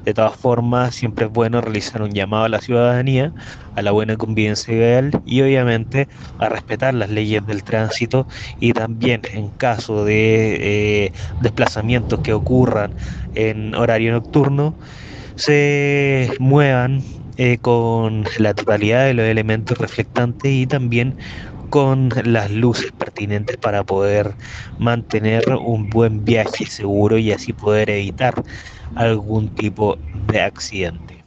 De todas formas, siempre es bueno realizar un llamado a la ciudadanía, a la buena convivencia vial y obviamente a respetar las leyes del tránsito y también en caso de desplazamientos que ocurran en horario nocturno, se muevan con la totalidad de los elementos reflectantes y también con las luces pertinentes para poder mantener un buen viaje seguro y así poder evitar algún tipo de accidente.